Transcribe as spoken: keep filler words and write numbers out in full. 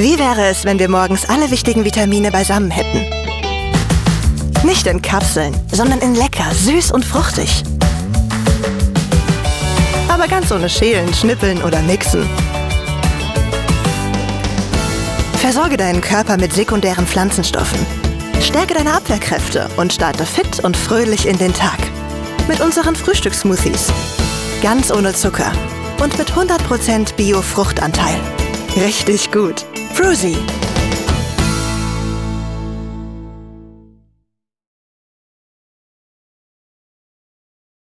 Wie wäre es, wenn wir morgens alle wichtigen Vitamine beisammen hätten? Nicht in Kapseln, sondern in lecker, süß und fruchtig. Aber ganz ohne Schälen, Schnippeln oder Mixen. Versorge deinen Körper mit sekundären Pflanzenstoffen. Stärke deine Abwehrkräfte und starte fit und fröhlich in den Tag. Mit unseren Frühstückssmoothies. Ganz ohne Zucker und mit hundert Prozent Bio-Fruchtanteil. Richtig gut. Fruzy.